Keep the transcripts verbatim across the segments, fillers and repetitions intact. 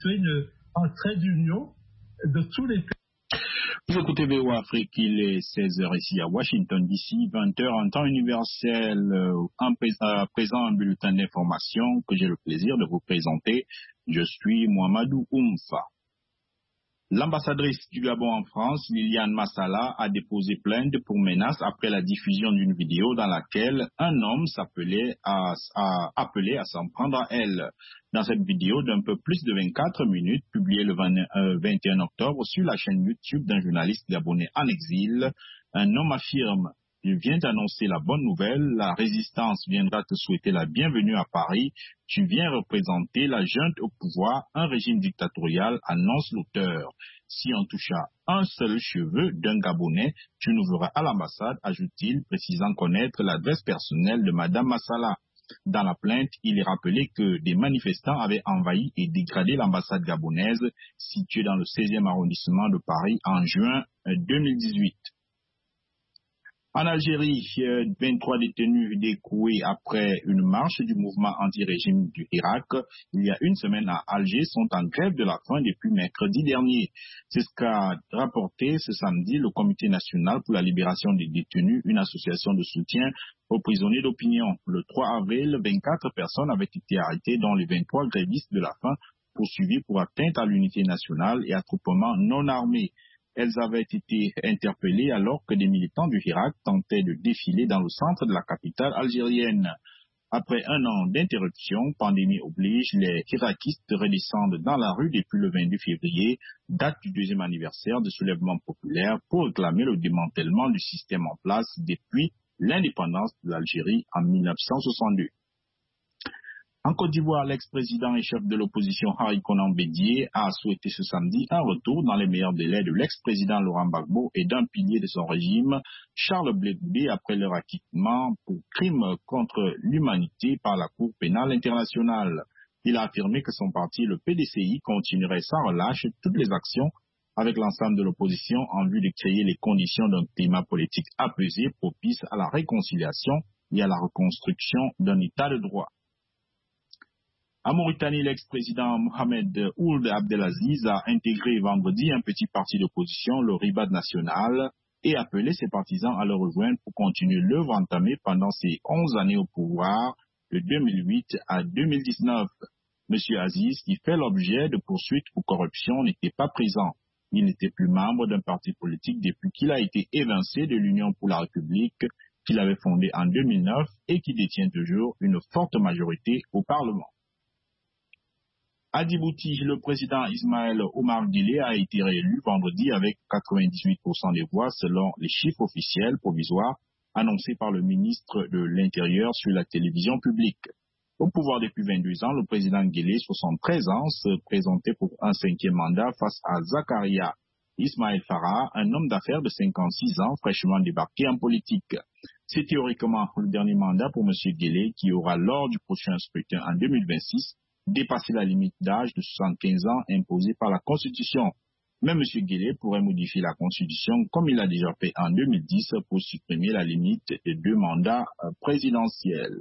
une, un trait d'union de tous les pays. Vous écoutez V O Afrique, il est seize heures ici à Washington D C, vingt heures en temps universel. En présent, un bulletin d'information que j'ai le plaisir de vous présenter. Je suis Mohamedou Oumfa. L'ambassadrice du Gabon en France, Liliane Massala, a déposé plainte pour menace après la diffusion d'une vidéo dans laquelle un homme s'appelait à, à, appelé à s'en prendre à elle. Dans cette vidéo d'un peu plus de vingt-quatre minutes, publiée le vingt et un octobre sur la chaîne YouTube d'un journaliste gabonais en exil, un homme affirme: il vient d'annoncer la bonne nouvelle, la résistance viendra te souhaiter la bienvenue à Paris, tu viens représenter la junte au pouvoir, un régime dictatorial, annonce l'auteur. Si on toucha un seul cheveu d'un Gabonais, tu nous verras à l'ambassade, ajoute-t-il, précisant connaître l'adresse personnelle de Madame Massala. Dans la plainte, il est rappelé que des manifestants avaient envahi et dégradé l'ambassade gabonaise située dans le seizième arrondissement de Paris en juin deux mille dix-huit. En Algérie, vingt-trois détenus découés après une marche du mouvement anti-régime du Irak il y a une semaine à Alger sont en grève de la faim depuis mercredi dernier. C'est ce qu'a rapporté ce samedi le Comité national pour la libération des détenus, une association de soutien aux prisonniers d'opinion. Le trois avril, vingt-quatre personnes avaient été arrêtées, dont les vingt-trois grévistes de la faim poursuivis pour atteinte à l'unité nationale et attroupement non armé. Elles avaient été interpellées alors que des militants du Irak tentaient de défiler dans le centre de la capitale algérienne. Après un an d'interruption, pandémie oblige, les irakistes redescendent dans la rue depuis le vingt-deux février, date du deuxième anniversaire du soulèvement populaire, pour réclamer le démantèlement du système en place depuis l'indépendance de l'Algérie en mille neuf cent soixante-deux. En Côte d'Ivoire, l'ex-président et chef de l'opposition Harry Konan Bédié a souhaité ce samedi un retour dans les meilleurs délais de l'ex-président Laurent Gbagbo et d'un pilier de son régime, Charles Blé Goudé, après leur acquittement pour crime contre l'humanité par la Cour pénale internationale. Il a affirmé que son parti, le P D C I, continuerait sans relâche toutes les actions avec l'ensemble de l'opposition en vue de créer les conditions d'un climat politique apaisé propice à la réconciliation et à la reconstruction d'un état de droit. En Mauritanie, l'ex-président Mohamed Ould Abdelaziz a intégré vendredi un petit parti d'opposition, le Ribad National, et appelé ses partisans à le rejoindre pour continuer l'œuvre entamée pendant ses onze années au pouvoir, de deux mille huit à deux mille dix-neuf. Monsieur Aziz, qui fait l'objet de poursuites pour corruption, n'était pas présent. Il n'était plus membre d'un parti politique depuis qu'il a été évincé de l'Union pour la République, qu'il avait fondée en deux mille neuf et qui détient toujours une forte majorité au Parlement. À Djibouti, le président Ismaël Omar Guelleh a été réélu vendredi avec quatre-vingt-dix-huit pour cent des voix selon les chiffres officiels provisoires annoncés par le ministre de l'Intérieur sur la télévision publique. Au pouvoir depuis vingt-deux ans, le président Guelleh, soixante-treize ans, se présentait pour un cinquième mandat face à Zakaria Ismaël Farah, un homme d'affaires de cinquante-six ans fraîchement débarqué en politique. C'est théoriquement le dernier mandat pour M. Guelleh qui aura lors du prochain scrutin en deux mille vingt-six dépasser la limite d'âge de soixante-quinze ans imposée par la Constitution. Mais M. Guelleh pourrait modifier la Constitution comme il l'a déjà fait en deux mille dix pour supprimer la limite de deux mandats présidentiels.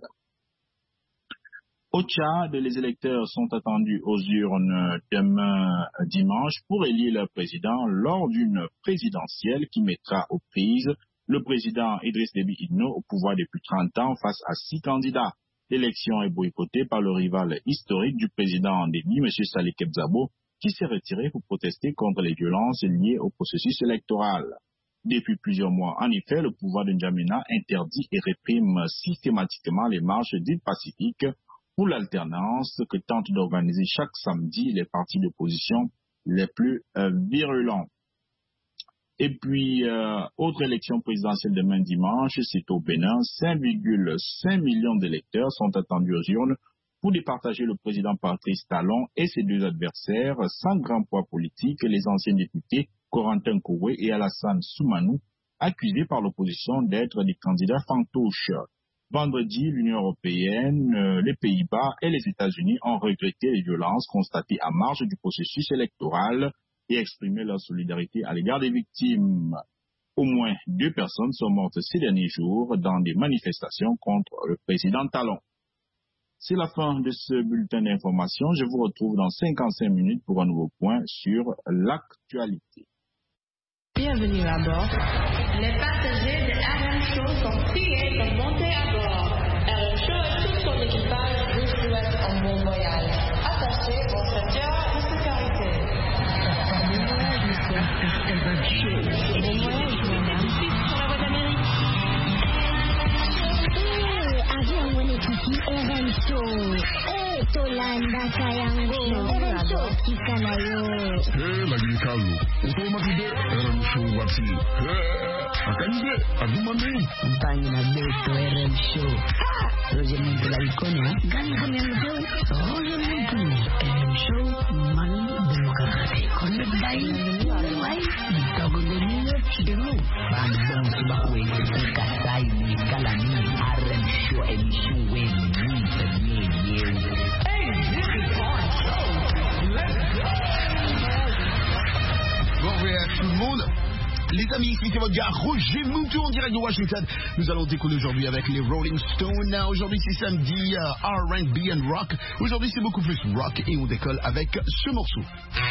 Au Tchad, les électeurs sont attendus aux urnes demain dimanche pour élire leur président lors d'une présidentielle qui mettra aux prises le président Idriss Déby Itno au pouvoir depuis trente ans face à six candidats. L'élection est boycottée par le rival historique du président Déby, M. Saleh Kebzabo, qui s'est retiré pour protester contre les violences liées au processus électoral. Depuis plusieurs mois, en effet, le pouvoir de N'Djamena interdit et réprime systématiquement les marches dites pacifiques pour l'alternance que tentent d'organiser chaque samedi les partis d'opposition les plus euh, virulents. Et puis, euh, autre élection présidentielle demain dimanche, c'est au Bénin. cinq virgule cinq millions d'électeurs sont attendus aux urnes pour départager le président Patrice Talon et ses deux adversaires, sans grand poids politique, les anciens députés Corentin Koué et Alassane Soumanou, accusés par l'opposition d'être des candidats fantoches. Vendredi, l'Union européenne, euh, les Pays-Bas et les États-Unis ont regretté les violences constatées à marge du processus électoral et exprimé leur solidarité à l'égard des victimes. Au moins deux personnes sont mortes ces derniers jours dans des manifestations contre le président Talon. C'est la fin de ce bulletin d'information. Je vous retrouve dans cinquante-cinq minutes pour un nouveau point sur l'actualité. Bienvenue à bord. Les passagers de R M Show sont priés de monter à bord. R M Show et tout son équipage vous souhaitent un bon voyage. Attachez vos ceintures de sécurité. Bon voyage, monsieur. R M Show. Bon voyage, madame. Tout de suite sur la voie d'Amérique. Eh, avion mwenyekiti R M Show. Eh, Tolanda Kayango. R M Show kika na yo. Eh, lagi kalu. Utomatude R M Show wasi. Eh, akanje adumane. Mpani na beto R M Show. Roger Muntu la ikonia. Gani kami R M Show? Roger Muntu. R M Show mani demokrasi. Kone dai. Wai. Ditogo de niyo chidemu. Bandong subakwe. Kasai ni kalani. R M Show emission wen. Nita nye nye. Hey, this is our show. Let's go. Bon voyage tout le monde. Les amis, ici c'est votre gars Roger Moutou en direct de Washington. Nous allons décoller aujourd'hui avec les Rolling Stones. Aujourd'hui c'est samedi uh, R and B and rock. Aujourd'hui c'est beaucoup plus rock et on décolle avec ce morceau.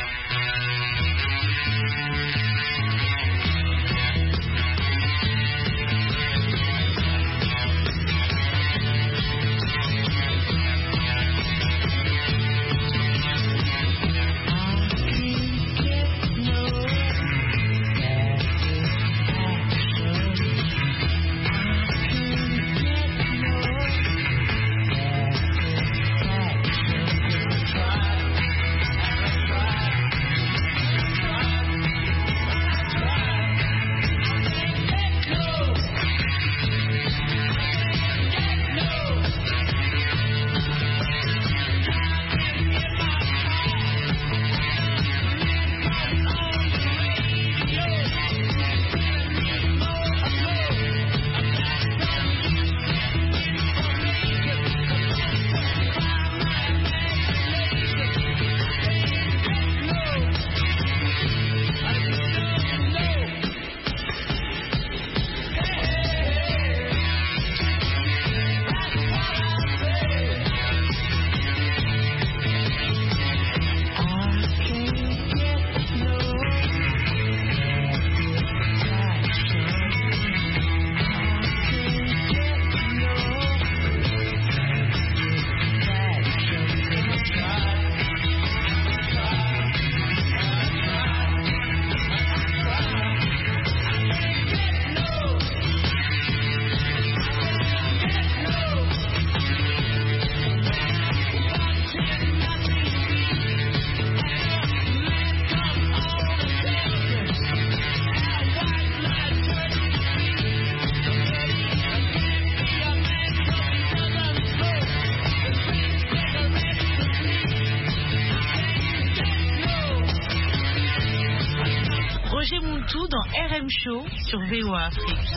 Roger Moutou dans R M Show sur V O A Afrique.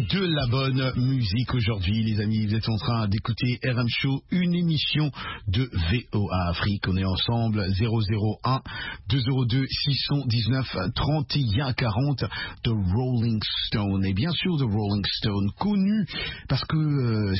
de la bonne musique aujourd'hui, les amis. Vous êtes en train d'écouter R M Show, une émission de V O A Afrique. On est ensemble, zéro zéro un deux zéro deux six un neuf trente et un quarante de Rolling Stone. Et bien sûr, de Rolling Stone, connu parce que euh,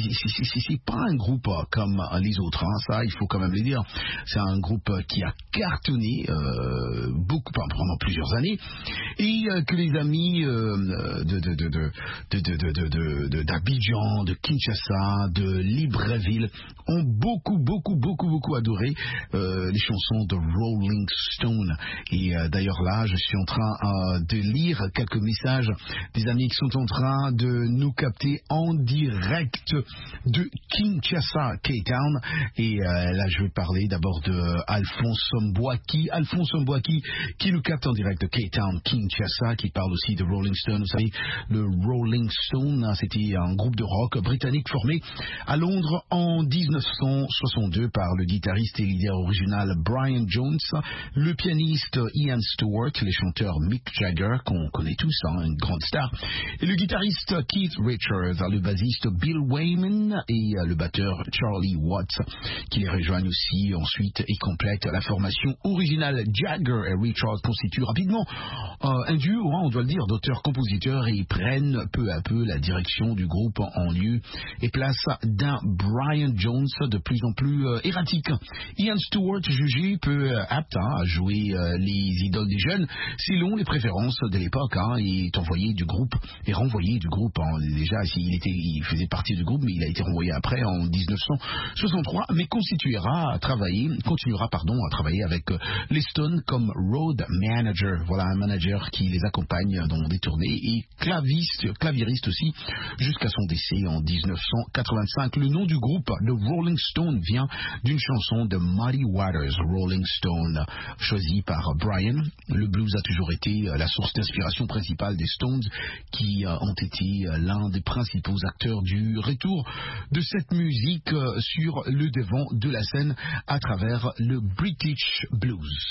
c'est pas un groupe comme les autres, hein, ça il faut quand même le dire. C'est un groupe qui a cartonné euh, beaucoup pendant plusieurs années et euh, que les amis euh, de, de, de, de, de, de, de, de, de, d'Abidjan, de Kinshasa, de Libreville ont beaucoup, beaucoup, beaucoup, beaucoup adoré euh, les chansons de Rolling Stone. Et euh, d'ailleurs là, je suis en train euh, de lire quelques messages des amis qui sont en train de nous capter en direct de Kinshasa, Cape Town. Et euh, là, je vais parler d'abord de Alphonse Mbouaki. Alphonse Mbouaki qui nous capte en direct de Cape Town, Kinshasa, qui parle aussi de Rolling Stone. Vous savez, le Rolling Stone, c'était un groupe de rock britannique formé à Londres en dix-neuf cent soixante-deux par le guitariste et leader original Brian Jones, le pianiste Ian Stewart, les chanteurs Mick Jagger, qu'on connaît tous, hein, une grande star, et le guitariste Keith Richards, le bassiste Bill Wyman et le batteur Charlie Watts, qui les rejoignent aussi ensuite et complètent la formation originale. Jagger et Richards constituent rapidement euh, un duo, hein, on doit le dire, d'auteurs-compositeurs, et ils prennent peu à peu la direction du groupe en lieu et place d'un Brian Jones de plus en plus euh, erratique. Ian Stewart, jugé peu euh, apte hein, à jouer euh, les idoles des jeunes, selon les préférences de l'époque, hein, est envoyé du groupe et renvoyé du groupe. Hein. Déjà, il, était, il faisait partie du groupe, mais il a été renvoyé après en dix-neuf cent soixante-trois, mais continuera à travailler, continuera pardon à travailler avec euh, les Stones comme road manager. Voilà, un manager qui les accompagne dans des tournées et claviste, clavieriste aussi, jusqu'à son décès en dix-neuf cent quatre-vingt-cinq. Le nom du groupe, le Rolling Stone, vient d'une chanson de Muddy Waters, Rolling Stone, choisie par Brian. Le blues a toujours été la source d'inspiration principale des Stones, qui ont été l'un des principaux acteurs du retour de cette musique sur le devant de la scène à travers le British Blues.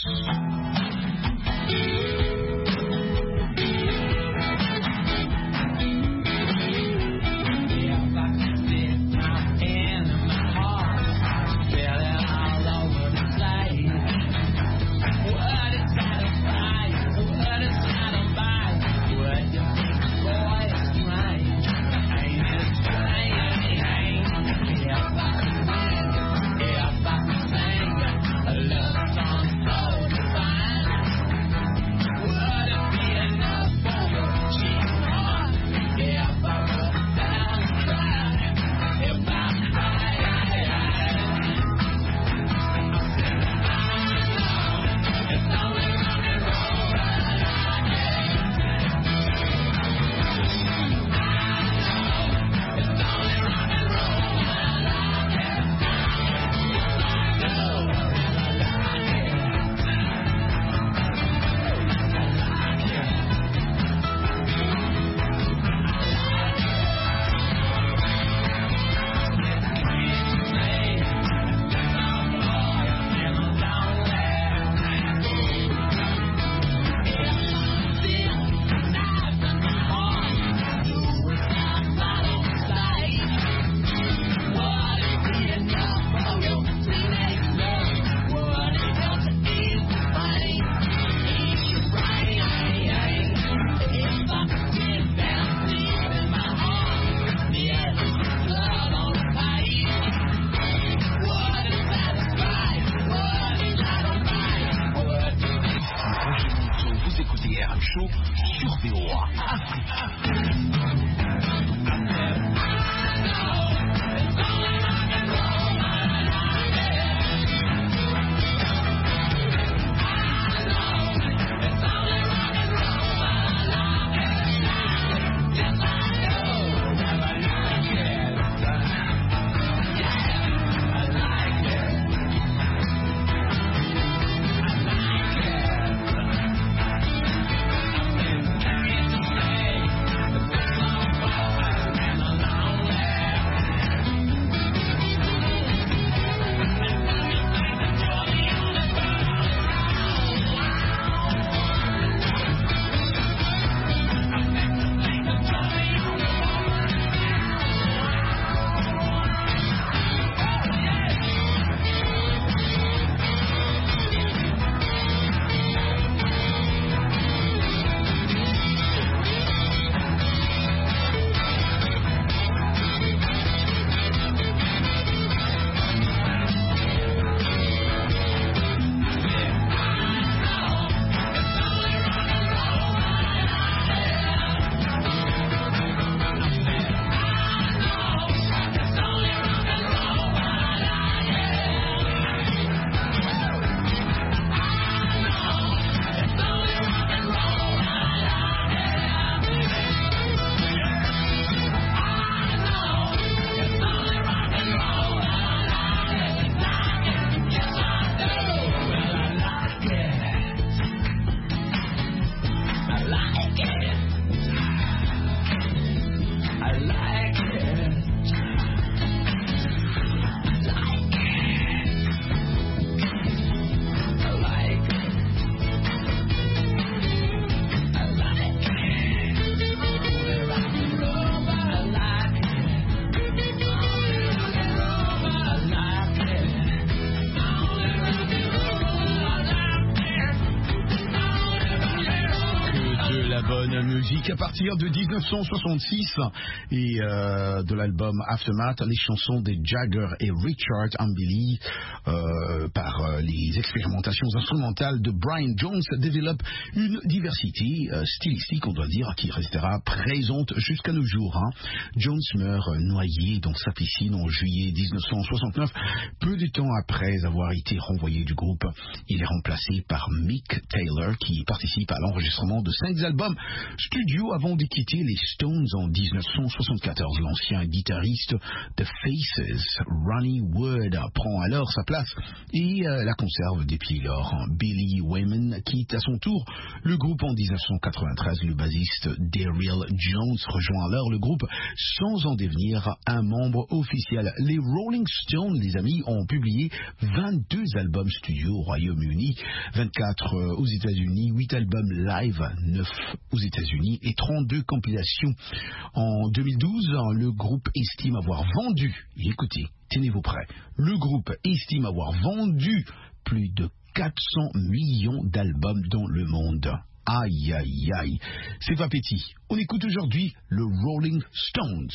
la bonne musique à partir de dix-neuf cent soixante-six et euh, de l'album Aftermath, les chansons des Jagger et Richard Ambili euh, par euh, les expérimentations instrumentales de Brian Jones développent une diversité euh, stylistique, on doit dire, qui restera présente jusqu'à nos jours. Hein. Jones meurt noyé dans sa piscine en juillet dix-neuf cent soixante-neuf, peu de temps après avoir été renvoyé du groupe. Il est remplacé par Mick Taylor qui participe à l'enregistrement de cinq albums studio avant de quitter les Stones en dix-neuf cent soixante-quatorze. L'ancien guitariste de Faces, Ronnie Wood, prend alors sa place et euh, la conserve depuis lors. Billy Wayman quitte à son tour le groupe en dix-neuf cent quatre-vingt-treize. Le bassiste Daryl Jones rejoint alors le groupe sans en devenir un membre officiel. Les Rolling Stones, les amis, ont publié vingt-deux albums studio au Royaume-Uni, vingt-quatre aux États-Unis, huit albums live, neuf aux États-Unis et trente-deux compilations. En deux mille douze, le groupe estime avoir vendu, écoutez, tenez-vous prêts, le groupe estime avoir vendu plus de quatre cents millions d'albums dans le monde. Aïe, aïe, aïe, c'est pas petit. On écoute aujourd'hui le Rolling Stones.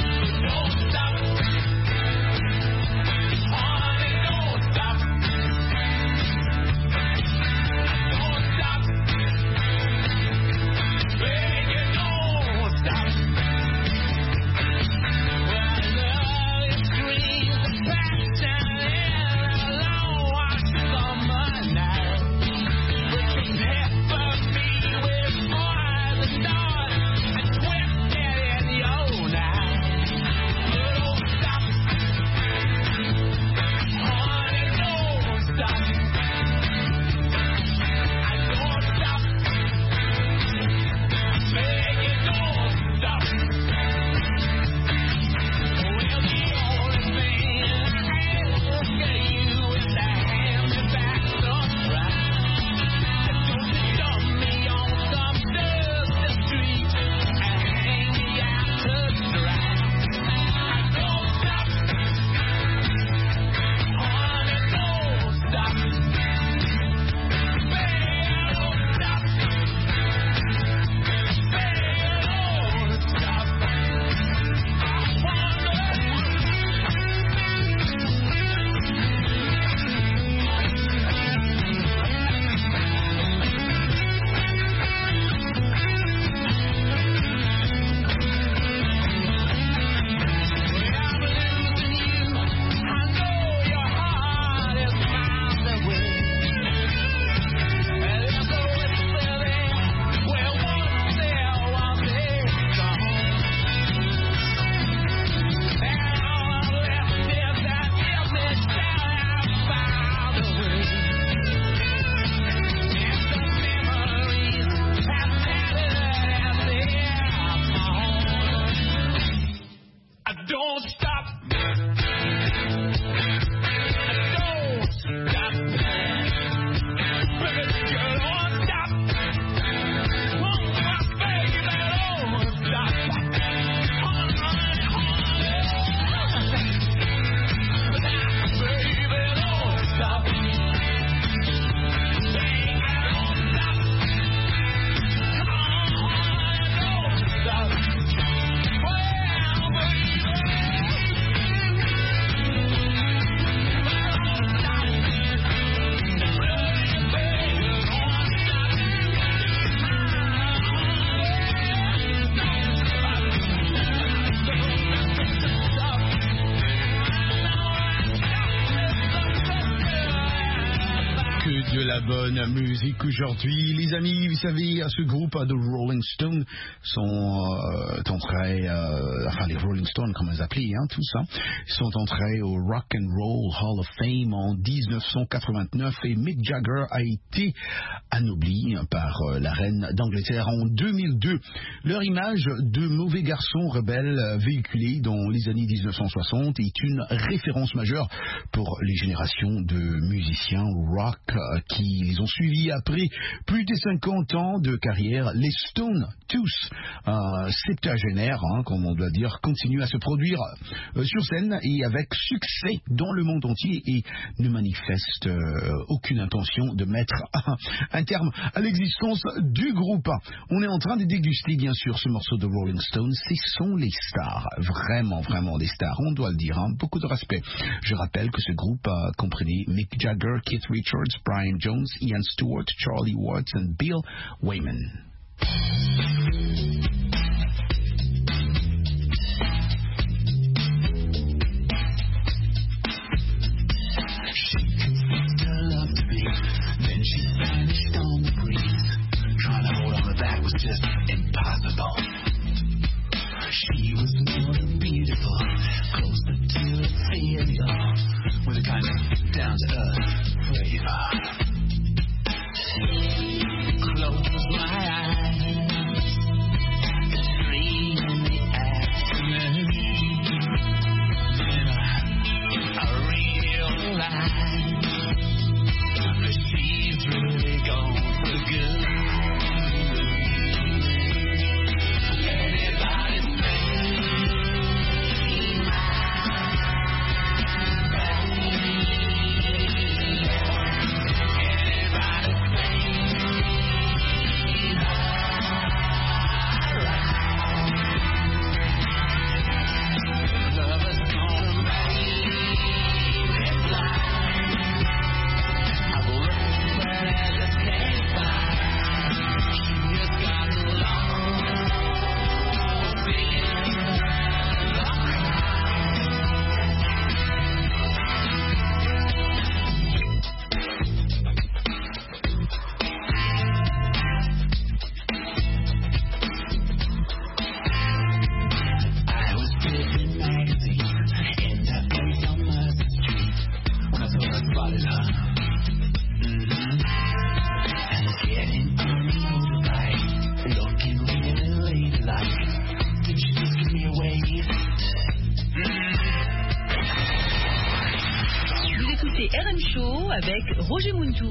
Don't stop. bonne musique aujourd'hui. Les amis, vous savez, ce groupe de Rolling Stones sont euh, entrés, euh, enfin les Rolling Stones, comme on les appelait, hein, tout ça, sont entrés au Rock and Roll Hall of Fame en dix-neuf cent quatre-vingt-neuf et Mick Jagger a été anobli par euh, la reine d'Angleterre en deux mille deux. Leur image de mauvais garçon rebelle véhiculée dans les années dix-neuf cent soixante est une référence majeure pour les générations de musiciens rock euh, qui les ont suivis après plus de cinquante ans de carrière. Les Stones, tous euh, septagénaires, hein, comme on doit dire, continuent à se produire euh, sur scène et avec succès dans le monde entier et ne manifestent euh, aucune intention de mettre un terme à l'existence du groupe. On est en train de déguster bien sûr ce morceau de Rolling Stones. Ce sont les stars, vraiment vraiment des stars, on doit le dire, hein. Beaucoup de respect. Je rappelle que ce groupe euh, comprenait Mick Jagger, Keith Richards, Brian Jones, Ian Stewart, Charlie Watts and Bill Wyman. Just impossible. She was more than beautiful, closer to a failure, with a kind of down-to-earth flavor. Close my eyes, three in the afternoon, then I, I realize that she's really gone for good. Avec Roger Muntou.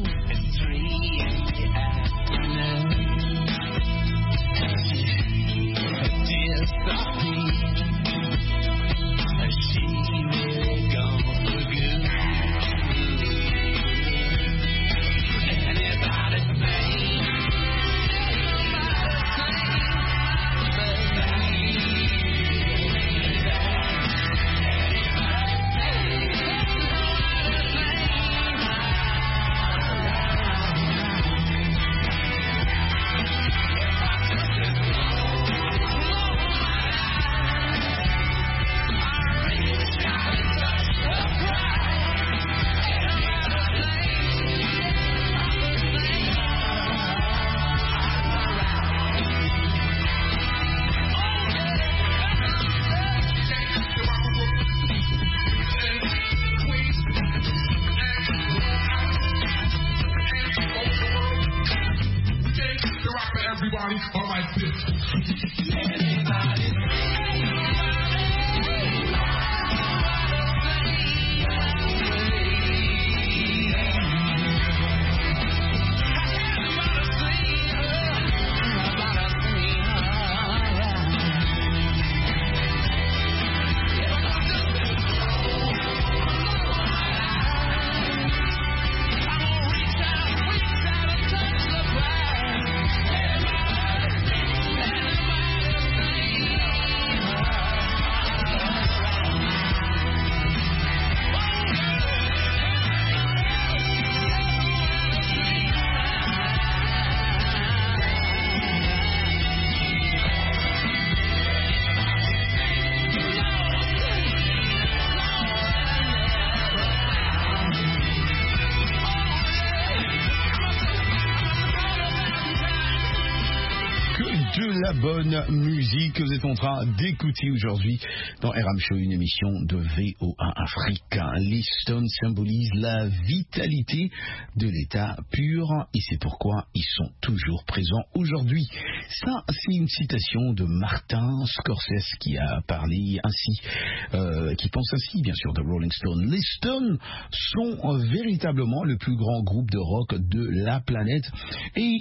de la bonne musique que vous êtes en train d'écouter aujourd'hui dans R M Show, une émission de V O A africain. Les Stones symbolisent la vitalité de l'état pur et c'est pourquoi ils sont toujours présents aujourd'hui. Ça, c'est une citation de Martin Scorsese qui a parlé ainsi, euh, qui pense ainsi, bien sûr, de Rolling Stone. Les Stones sont euh, véritablement le plus grand groupe de rock de la planète et